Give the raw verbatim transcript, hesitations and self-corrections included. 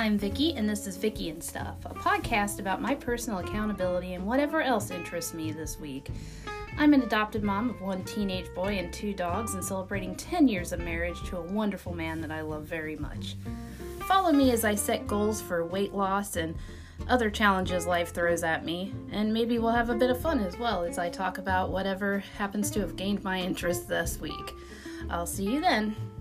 I'm Vicky, and this is Vicky and Stuff, a podcast about my personal accountability and whatever else interests me this week. I'm an adopted mom of one teenage boy and two dogs, and celebrating ten years of marriage to a wonderful man that I love very much. Follow me as I set goals for weight loss and other challenges life throws at me, and maybe we'll have a bit of fun as well as I talk about whatever happens to have gained my interest this week. I'll see you then.